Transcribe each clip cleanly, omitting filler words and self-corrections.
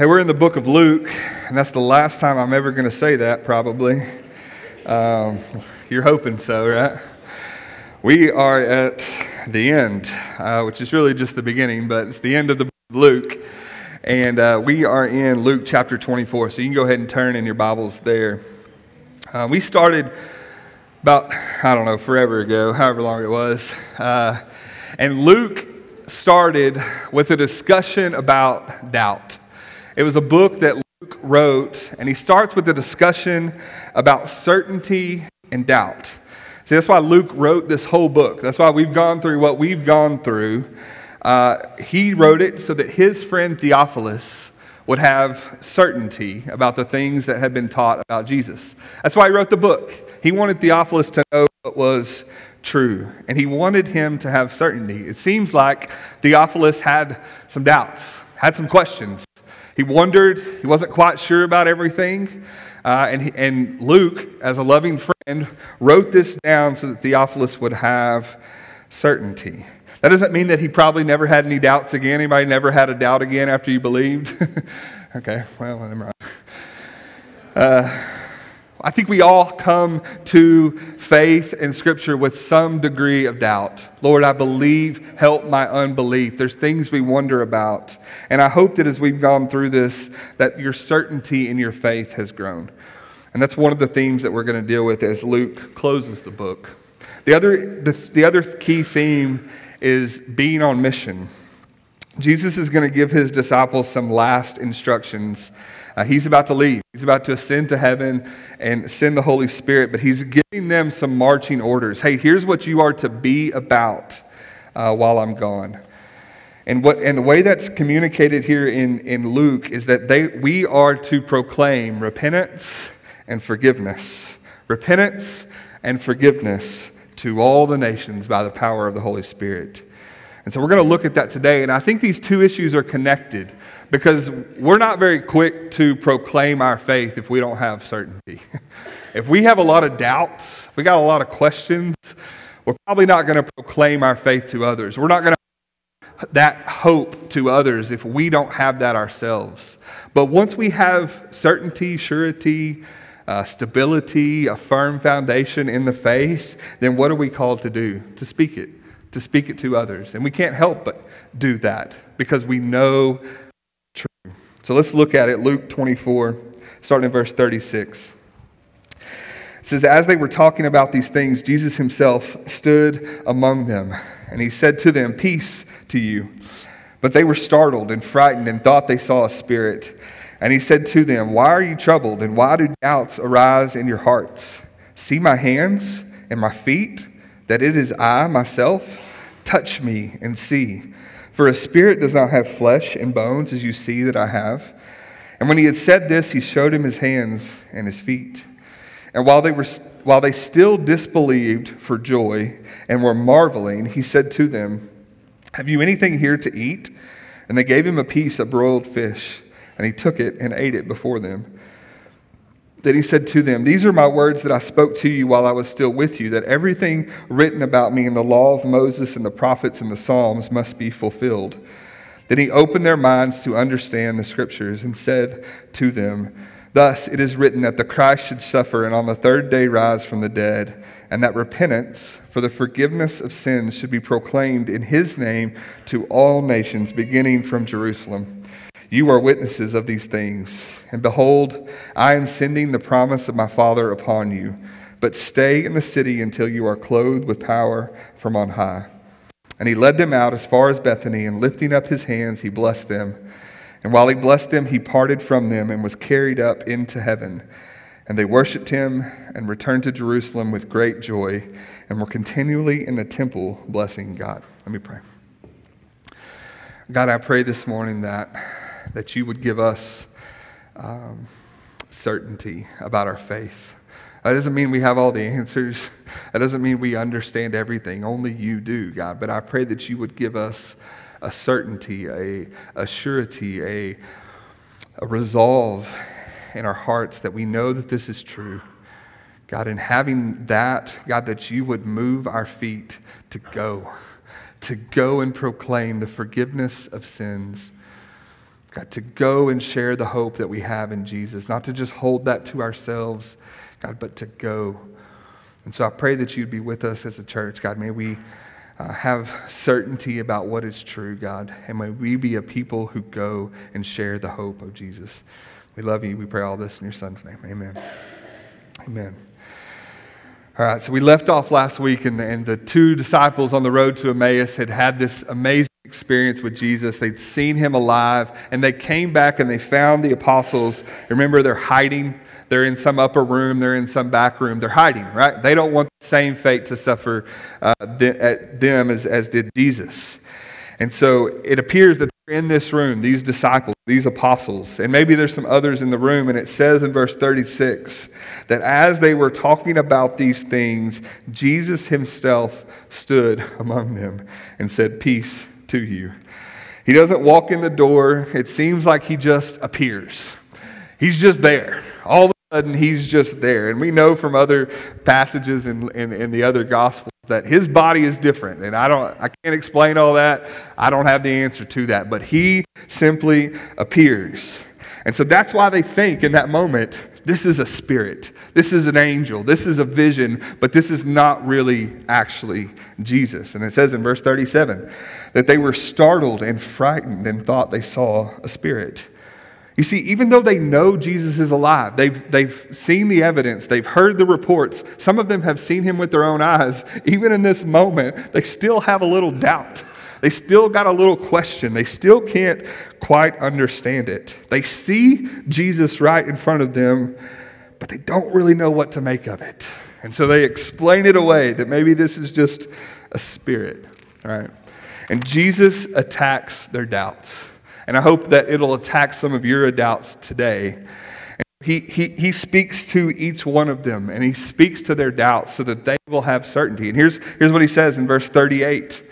Hey, we're in the book of Luke, and that's the last time I'm ever going to say that, probably. You're hoping so, right? We are at the end, which is really just the beginning, but it's the end of the book of Luke. And we are in Luke chapter 24, so you can go ahead and turn in your Bibles there. We started about, forever ago, however long it was. And Luke started with a discussion about doubt. It was a book that Luke wrote, and he starts with a discussion about certainty and doubt. See, that's why Luke wrote this whole book. That's why we've gone through what we've gone through. He wrote it so that his friend Theophilus would have certainty about the things that had been taught about Jesus. That's why he wrote the book. He wanted Theophilus to know what was true, and he wanted him to have certainty. It seems like Theophilus had some doubts, had some questions. He wondered, he wasn't quite sure about everything, and Luke, as a loving friend, wrote this down so that Theophilus would have certainty. That doesn't mean that he probably never had any doubts again. Anybody never had a doubt again after you believed? Okay, well, never mind. I think we all come to faith in Scripture with some degree of doubt. Lord, I believe, help my unbelief. There's things we wonder about. And I hope that as we've gone through this, that your certainty in your faith has grown. And that's one of the themes that we're going to deal with as Luke closes the book. The other key theme is being on mission. Jesus is going to give his disciples some last instructions. He's about to leave. He's about to ascend to heaven and send the Holy Spirit, but he's giving them some marching orders. Hey, here's what you are to be about while I'm gone. And the way that's communicated here in Luke is that we are to proclaim repentance and forgiveness. Repentance and forgiveness to all the nations by the power of the Holy Spirit. And so we're going to look at that today, and I think these two issues are connected because we're not very quick to proclaim our faith if we don't have certainty. If we have a lot of doubts, if we got a lot of questions, we're probably not going to proclaim our faith to others. We're not going to that hope to others if we don't have that ourselves. But once we have certainty, surety, stability, a firm foundation in the faith, then what are we called to do? To speak it. To speak it to others. And we can't help but do that because we know true. So let's look at it. Luke 24, starting in verse 36. It says, as they were talking about these things, Jesus himself stood among them, and he said to them, peace to you. But they were startled and frightened and thought they saw a spirit. And he said to them, why are you troubled, and why do doubts arise in your hearts? See my hands and my feet, that it is I myself? Touch me and see. For a spirit does not have flesh and bones, as you see that I have. And when he had said this, he showed him his hands and his feet. And while they still disbelieved for joy and were marveling, he said to them, have you anything here to eat? And they gave him a piece of broiled fish, and he took it and ate it before them. Then he said to them, these are my words that I spoke to you while I was still with you, that everything written about me in the law of Moses and the prophets and the Psalms must be fulfilled. Then he opened their minds to understand the Scriptures and said to them, thus it is written that the Christ should suffer and on the third day rise from the dead, and that repentance for the forgiveness of sins should be proclaimed in his name to all nations, beginning from Jerusalem. You are witnesses of these things. And behold, I am sending the promise of my Father upon you. But stay in the city until you are clothed with power from on high. And he led them out as far as Bethany, and lifting up his hands, he blessed them. And while he blessed them, he parted from them and was carried up into heaven. And they worshipped him and returned to Jerusalem with great joy, and were continually in the temple blessing God. Let me pray. God, I pray this morning that you would give us certainty about our faith. That doesn't mean we have all the answers. That doesn't mean we understand everything. Only you do, God. But I pray that you would give us a certainty, a surety, a resolve in our hearts that we know that this is true. God, in having that, God, that you would move our feet to go and proclaim the forgiveness of sins. God, to go and share the hope that we have in Jesus, not to just hold that to ourselves, God, but to go. And so I pray that you'd be with us as a church, God. May we have certainty about what is true, God, and may we be a people who go and share the hope of Jesus. We love you. We pray all this in your Son's name. Amen. Amen. All right, so we left off last week, and the two disciples on the road to Emmaus had this amazing experience with Jesus. They'd seen him alive, and they came back and they found the apostles. Remember, they're hiding. They're in some upper room. They're in some back room. They're hiding, right? They don't want the same fate to suffer them as did Jesus. And so it appears that they're in this room, these disciples, these apostles, and maybe there's some others in the room, and it says in verse 36 that as they were talking about these things, Jesus himself stood among them and said, "Peace to you." He doesn't walk in the door. It seems like he just appears. He's just there. All of a sudden, he's just there. And we know from other passages in the other Gospels that his body is different. And I can't explain all that. I don't have the answer to that. But he simply appears. And so that's why they think in that moment, this is a spirit. This is an angel. This is a vision. But this is not really actually Jesus. And it says in verse 37 that they were startled and frightened and thought they saw a spirit. You see, even though they know Jesus is alive, they've seen the evidence, they've heard the reports, some of them have seen him with their own eyes, even in this moment, they still have a little doubt. They still got a little question. They still can't quite understand it. They see Jesus right in front of them, but they don't really know what to make of it. And so they explain it away, that maybe this is just a spirit, all right? And Jesus attacks their doubts. And I hope that it'll attack some of your doubts today. He speaks to each one of them, and he speaks to their doubts so that they will have certainty. And here's what he says in verse 38,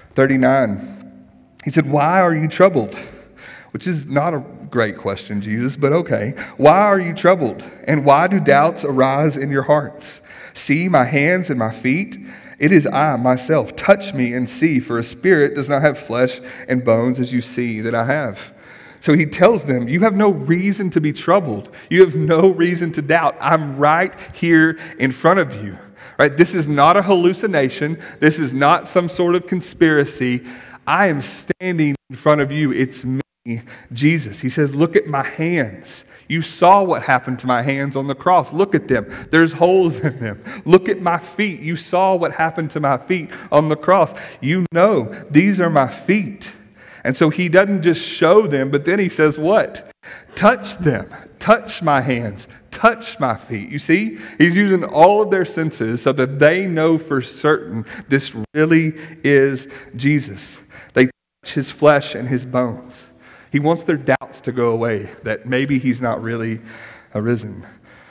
39. He said, "Why are you troubled?" Which is not a great question, Jesus, but okay. "Why are you troubled? And why do doubts arise in your hearts? See my hands and my feet. It is I myself. Touch me and see, for a spirit does not have flesh and bones as you see that I have." So he tells them, you have no reason to be troubled. You have no reason to doubt. I'm right here in front of you. Right? This is not a hallucination. This is not some sort of conspiracy. I am standing in front of you. It's me, Jesus. He says, look at my hands. You saw what happened to my hands on the cross. Look at them. There's holes in them. Look at my feet. You saw what happened to my feet on the cross. You know, these are my feet. And so he doesn't just show them, but then he says what? Touch them. Touch my hands. Touch my feet. You see? He's using all of their senses so that they know for certain this really is Jesus. They touch his flesh and his bones. He wants their doubts to go away, that maybe he's not really arisen.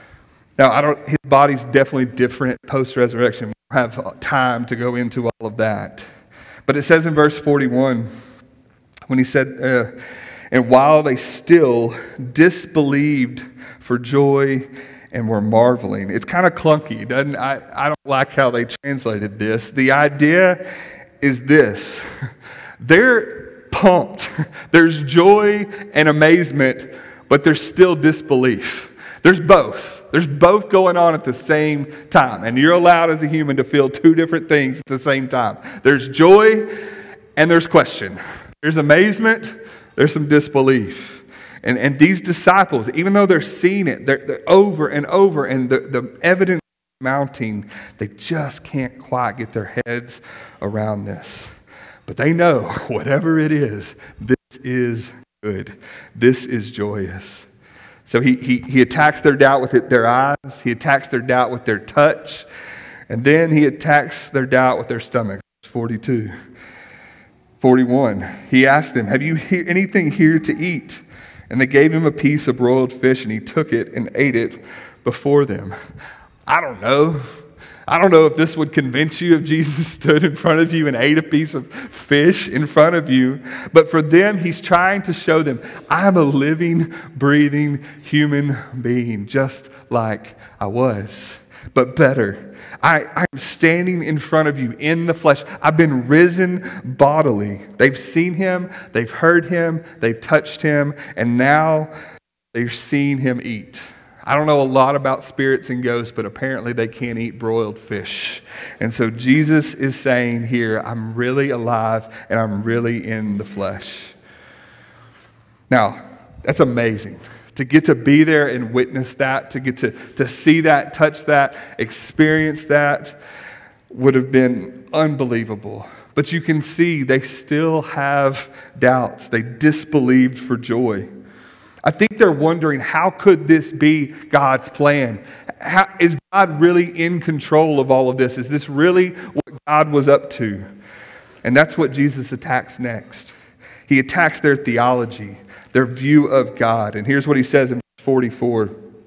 Now, his body's definitely different post-resurrection. We don't have time to go into all of that. But it says in verse 41, when he said, and while they still disbelieved for joy and were marveling. It's kind of clunky, doesn't it? I don't like how they translated this. The idea is this. They're pumped. There's joy and amazement, but there's still disbelief. There's both. There's both going on at the same time. And you're allowed as a human to feel two different things at the same time. There's joy and there's question. There's amazement, there's some disbelief. And these disciples, even though they're seeing it, they're over and over, and the evidence is mounting, they just can't quite get their heads around this. But they know, whatever it is, this is good. This is joyous. So he attacks their doubt with their eyes. He attacks their doubt with their touch. And then he attacks their doubt with their stomach. 42. 41. He asked them, have you anything here to eat? And they gave him a piece of broiled fish, and he took it and ate it before them. I don't know. I don't know if this would convince you if Jesus stood in front of you and ate a piece of fish in front of you. But for them, he's trying to show them, I'm a living, breathing human being, just like I was. but better. I'm standing in front of you in the flesh. I've been risen bodily. They've seen him, they've heard him, they've touched him, and now they're seeing him eat. I don't know a lot about spirits and ghosts, but apparently they can't eat broiled fish. And so Jesus is saying here, I'm really alive and I'm really in the flesh. Now, that's amazing. To get to be there and witness that, to get to see that, touch that, experience that would have been unbelievable. But you can see they still have doubts. They disbelieved for joy. I think they're wondering, how could this be God's plan? Is God really in control of all of this? Is this really what God was up to? And that's what Jesus attacks next. He attacks their theology, their view of God. And here's what he says in verse 44.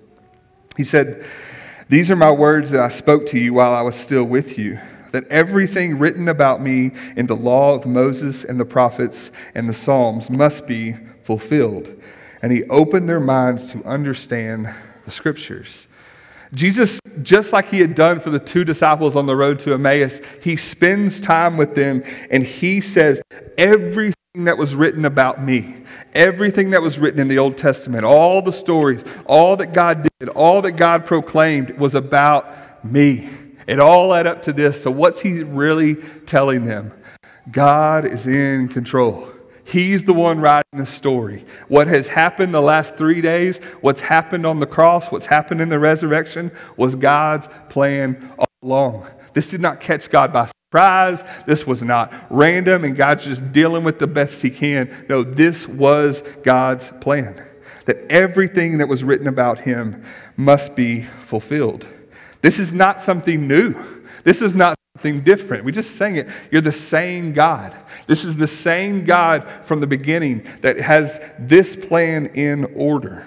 He said, "These are my words that I spoke to you while I was still with you, that everything written about me in the law of Moses and the prophets and the Psalms must be fulfilled." And he opened their minds to understand the Scriptures. Jesus, just like he had done for the two disciples on the road to Emmaus, he spends time with them and he says, everything that was written about me, everything that was written in the Old Testament, all the stories, all that God did, all that God proclaimed was about me. It all led up to this. So what's he really telling them? God is in control. He's the one writing the story. What has happened the last 3 days, what's happened on the cross, what's happened in the resurrection, was God's plan all along. This did not catch God by surprise. This was not random and God's just dealing with the best he can. No, this was God's plan. That everything that was written about him must be fulfilled. This is not something new. This is not something different. We just sang it. You're the same God. This is the same God from the beginning that has this plan in order.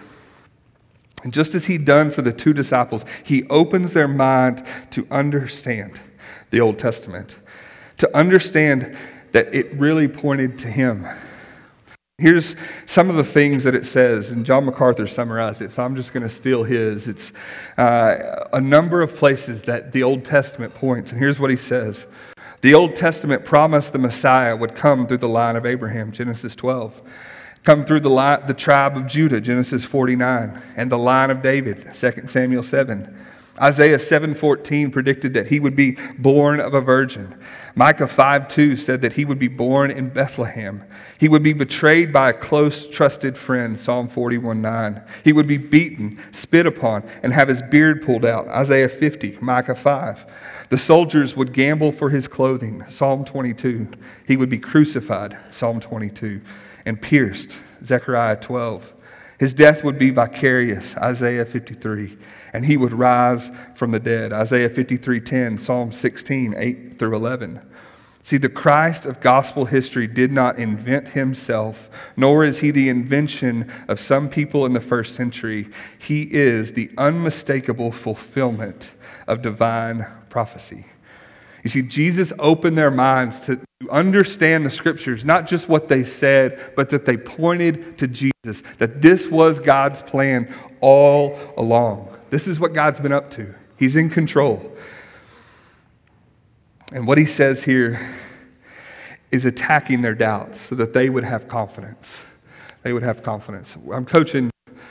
And just as he done for the two disciples, he opens their mind to understand the Old Testament, to understand that it really pointed to him. Here's some of the things that it says, and John MacArthur summarized it, so I'm just going to steal his. It's a number of places that the Old Testament points, and here's what he says. The Old Testament promised the Messiah would come through the line of Abraham, Genesis 12. Come through the tribe of Judah, Genesis 49, and the line of David, 2 Samuel 7. Isaiah 7:14 predicted that he would be born of a virgin. Micah 5:2 said that he would be born in Bethlehem. He would be betrayed by a close, trusted friend, Psalm 41:9. He would be beaten, spit upon, and have his beard pulled out, Isaiah 50, Micah 5. The soldiers would gamble for his clothing, Psalm 22. He would be crucified, Psalm 22, and pierced, Zechariah 12. His death would be vicarious, Isaiah 53, and he would rise from the dead, Isaiah 53:10, Psalm 16, 8 through 11. See, the Christ of gospel history did not invent himself, nor is he the invention of some people in the first century. He is the unmistakable fulfillment of divine prophecy. You see, Jesus opened their minds to understand the Scriptures, not just what they said, but that they pointed to Jesus, that this was God's plan all along. This is what God's been up to. He's in control. And what he says here is attacking their doubts so that they would have confidence. They would have confidence. I'm coaching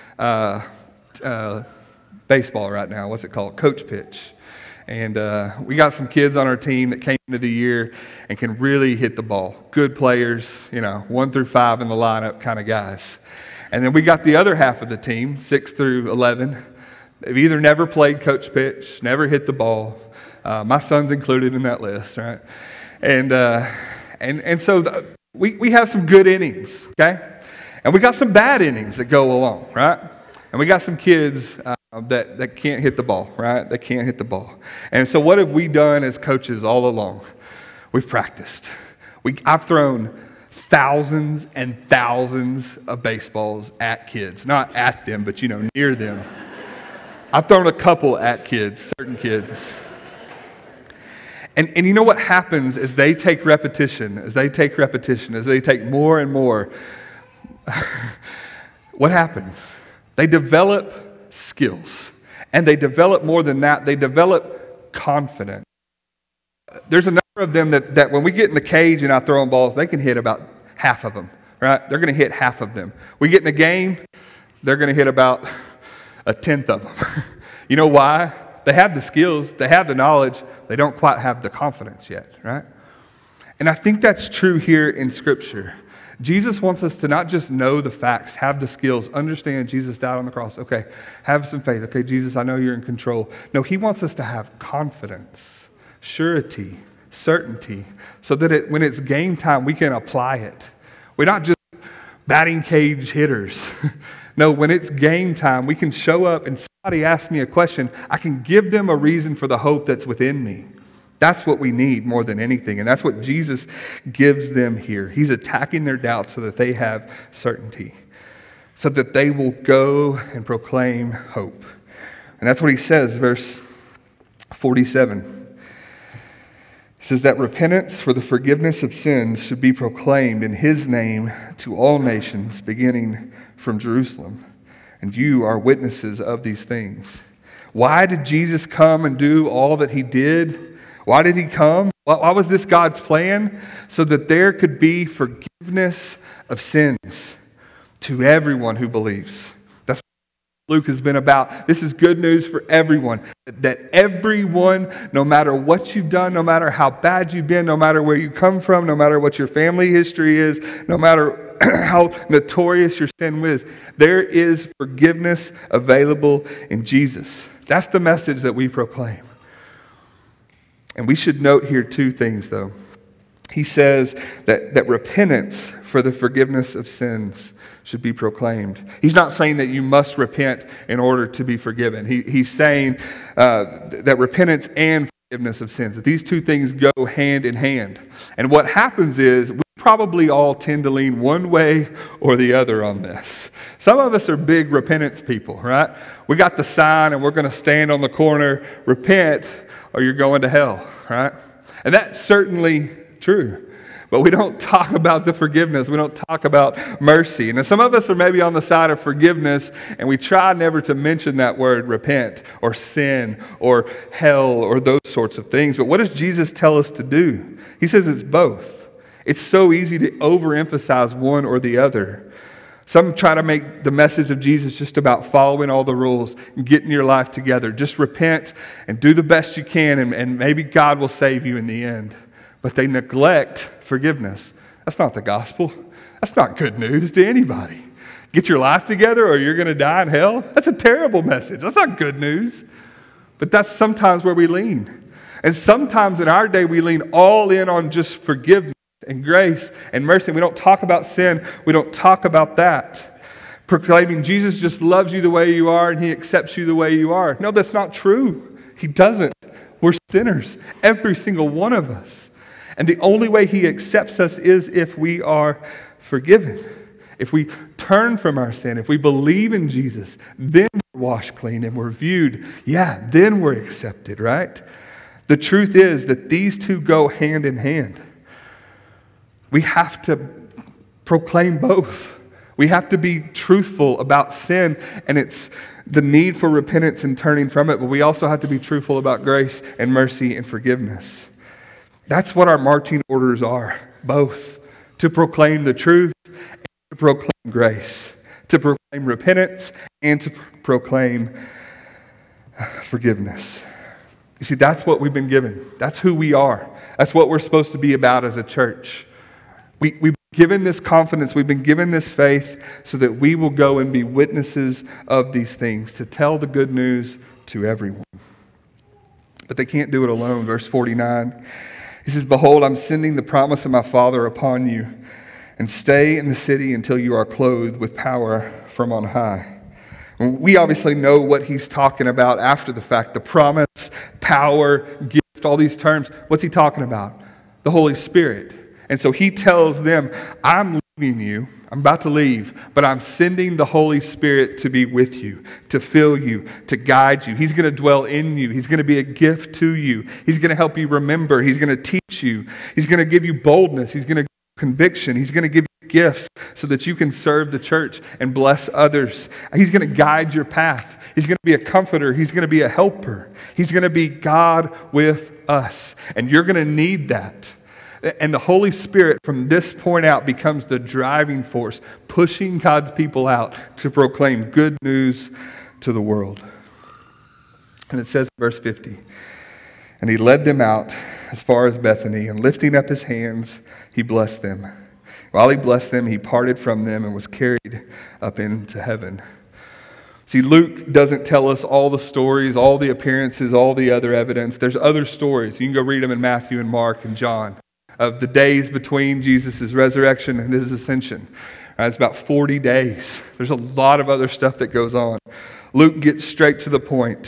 baseball right now. What's it called? Coach pitch. And we got some kids on our team that came into the year and can really hit the ball. Good players, 1 through 5 in the lineup kind of guys. And then we got the other half of the team, 6 through 11. They've either never played coach pitch, never hit the ball. My son's included in that list, right? And so we have some good innings, okay? And we got some bad innings that go along, right? And we got some kids that can't hit the ball, right? They can't hit the ball. And so what have we done as coaches all along? We've practiced. I've thrown thousands and thousands of baseballs at kids. Not at them, but near them. I've thrown a couple at kids, certain kids. And you know what happens as they take repetition, as they take more and more, what happens? They develop skills. And they develop more than that. They develop confidence. There's a number of them that when we get in the cage and I throw them balls, they can hit about half of them, right? They're going to hit half of them. We get in a game, they're going to hit about a tenth of them. You know why? They have the skills, they have the knowledge, they don't quite have the confidence yet, right? And I think that's true here in Scripture. Jesus wants us to not just know the facts, have the skills, understand Jesus died on the cross. Okay, have some faith. Okay, Jesus, I know you're in control. No, he wants us to have confidence, surety, certainty, so that when it's game time, we can apply it. We're not just batting cage hitters. No, when it's game time, we can show up and somebody asks me a question, I can give them a reason for the hope that's within me. That's what we need more than anything, and that's what Jesus gives them here. He's attacking their doubts so that they have certainty, so that they will go and proclaim hope. And that's what he says, verse 47. He says that repentance for the forgiveness of sins should be proclaimed in his name to all nations, beginning from Jerusalem. And you are witnesses of these things. Why did Jesus come and do all that he did? Why did he come? Why was this God's plan? So that there could be forgiveness of sins to everyone who believes. That's what Luke has been about. This is good news for everyone. That everyone, no matter what you've done, no matter how bad you've been, no matter where you come from, no matter what your family history is, no matter how notorious your sin is, there is forgiveness available in Jesus. That's the message that we proclaim. And we should note here two things, though. He says that repentance for the forgiveness of sins should be proclaimed. He's not saying that you must repent in order to be forgiven. He's saying that repentance and forgiveness of sins, that these two things go hand in hand. And what happens is we probably all tend to lean one way or the other on this. Some of us are big repentance people, right? We got the sign and we're going to stand on the corner, repent, or you're going to hell, right? And that's certainly true. But we don't talk about the forgiveness. We don't talk about mercy. And some of us are maybe on the side of forgiveness, and we try never to mention that word repent or sin or hell or those sorts of things. But what does Jesus tell us to do? He says it's both. It's so easy to overemphasize one or the other. Some try to make the message of Jesus just about following all the rules and getting your life together. Just repent and do the best you can, and maybe God will save you in the end. But they neglect forgiveness. That's not the gospel. That's not good news to anybody. Get your life together or you're going to die in hell? That's a terrible message. That's not good news. But that's sometimes where we lean. And sometimes in our day we lean all in on just forgiveness and grace and mercy. We don't talk about sin. We don't talk about that. Proclaiming Jesus just loves you the way you are and he accepts you the way you are. No, that's not true. He doesn't. We're sinners, every single one of us. And the only way he accepts us is if we are forgiven. If we turn from our sin, if we believe in Jesus, then we're washed clean and we're viewed. Yeah, then we're accepted, right? The truth is that these two go hand in hand. We have to proclaim both. We have to be truthful about sin and it's the need for repentance and turning from it, but we also have to be truthful about grace and mercy and forgiveness. That's what our marching orders are, both. To proclaim the truth and to proclaim grace. To proclaim repentance and to proclaim forgiveness. You see, that's what we've been given. That's who we are. That's what we're supposed to be about as a church. We've been given this confidence, we've been given this faith so that we will go and be witnesses of these things, to tell the good news to everyone. But they can't do it alone. Verse 49, he says, "Behold, I'm sending the promise of my Father upon you, and stay in the city until you are clothed with power from on high." We obviously know what he's talking about after the fact. The promise, power, gift, all these terms. What's he talking about? The Holy Spirit. And so he tells them, I'm leaving you. I'm about to leave, but I'm sending the Holy Spirit to be with you, to fill you, to guide you. He's going to dwell in you. He's going to be a gift to you. He's going to help you remember. He's going to teach you. He's going to give you boldness. He's going to give you conviction. He's going to give you gifts so that you can serve the church and bless others. He's going to guide your path. He's going to be a comforter. He's going to be a helper. He's going to be God with us. And you're going to need that. And the Holy Spirit from this point out becomes the driving force, pushing God's people out to proclaim good news to the world. And it says in verse 50, and he led them out as far as Bethany, and lifting up his hands, he blessed them. While he blessed them, he parted from them and was carried up into heaven. See, Luke doesn't tell us all the stories, all the appearances, all the other evidence. There's other stories. You can go read them in Matthew and Mark and John of the days between Jesus' resurrection and his ascension. It's about 40 days. There's a lot of other stuff that goes on. Luke gets straight to the point.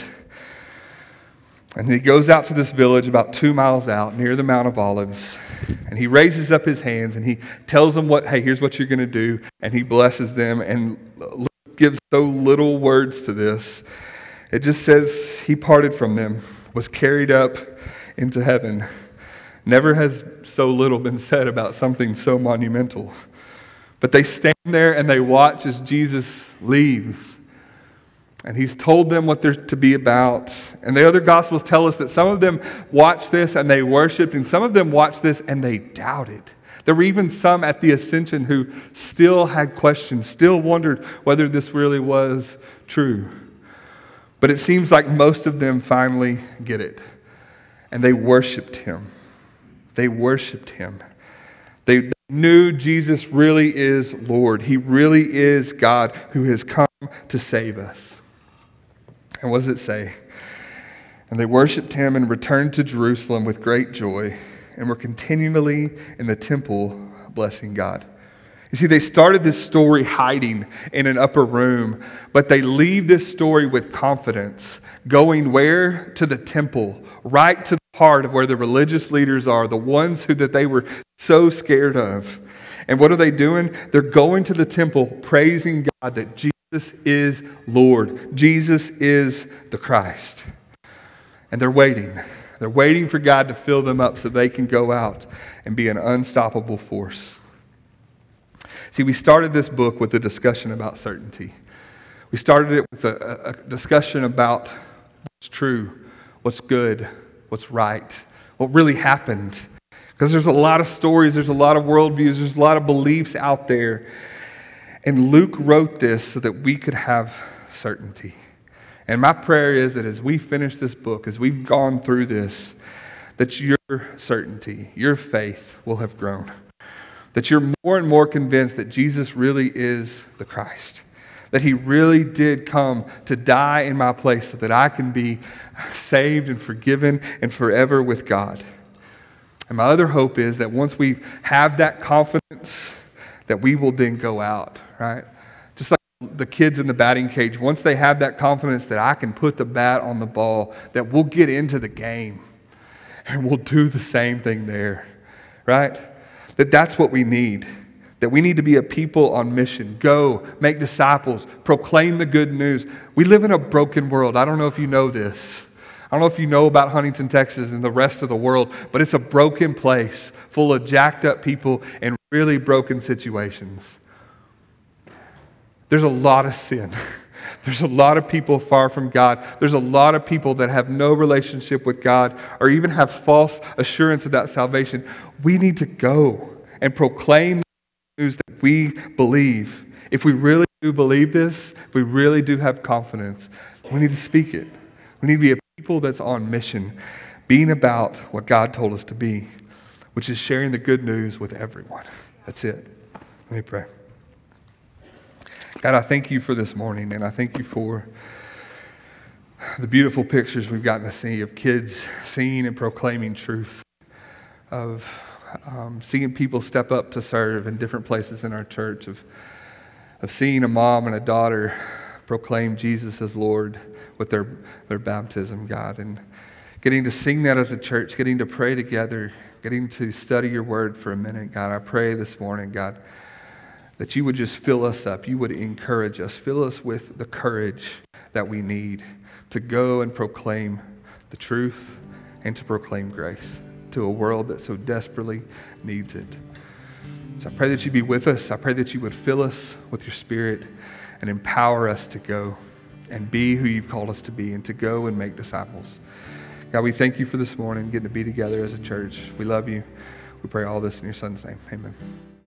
And he goes out to this village about 2 miles out near the Mount of Olives. And he raises up his hands and he tells them hey, here's what you're going to do. And he blesses them. And Luke gives so little words to this. It just says he parted from them, was carried up into heaven. Never has so little been said about something so monumental. But they stand there and they watch as Jesus leaves. And he's told them what they're to be about. And the other Gospels tell us that some of them watched this and they worshiped, and some of them watched this and they doubted. There were even some at the ascension who still had questions, still wondered whether this really was true. But it seems like most of them finally get it. And they worshiped him. They worshiped him. They knew Jesus really is Lord. He really is God who has come to save us. And what does it say? And they worshiped him and returned to Jerusalem with great joy and were continually in the temple blessing God. You see, they started this story hiding in an upper room, but they leave this story with confidence, going where? To the temple, right to the heart of where the religious leaders are, the ones that they were so scared of. And what are they doing? They're going to the temple, praising God that Jesus is Lord. Jesus is the Christ. And they're waiting. They're waiting for God to fill them up so they can go out and be an unstoppable force. See, we started this book with a discussion about certainty. We started it with a discussion about what's true, what's good, what's right, what really happened. Because there's a lot of stories, there's a lot of worldviews, there's a lot of beliefs out there. And Luke wrote this so that we could have certainty. And my prayer is that as we finish this book, as we've gone through this, that your certainty, your faith will have grown. That you're more and more convinced that Jesus really is the Christ. That he really did come to die in my place so that I can be saved and forgiven and forever with God. And my other hope is that once we have that confidence, that we will then go out, right? Just like the kids in the batting cage, once they have that confidence that I can put the bat on the ball, that we'll get into the game and we'll do the same thing there, right? That's what we need. That we need to be a people on mission. Go, make disciples, proclaim the good news. We live in a broken world. I don't know if you know this. I don't know if you know about Huntington, Texas and the rest of the world, but it's a broken place full of jacked up people and really broken situations. There's a lot of sin. There's a lot of people far from God. There's a lot of people that have no relationship with God or even have false assurance of that salvation. We need to go and proclaim the news that we believe. If we really do believe this, if we really do have confidence, we need to speak it. We need to be a people that's on mission, being about what God told us to be, which is sharing the good news with everyone. That's it. Let me pray. God, I thank you for this morning, and I thank you for the beautiful pictures we've gotten to see of kids singing and proclaiming truth, of seeing people step up to serve in different places in our church, of seeing a mom and a daughter proclaim Jesus as Lord with their baptism, God, and getting to sing that as a church, getting to pray together, getting to study your word for a minute. God, I pray this morning, God, that you would just fill us up. You would encourage us. Fill us with the courage that we need to go and proclaim the truth and to proclaim grace to a world that so desperately needs it. So I pray that you be with us. I pray that you would fill us with your Spirit and empower us to go and be who you've called us to be and to go and make disciples. God, we thank you for this morning, getting to be together as a church. We love you. We pray all this in your Son's name. Amen.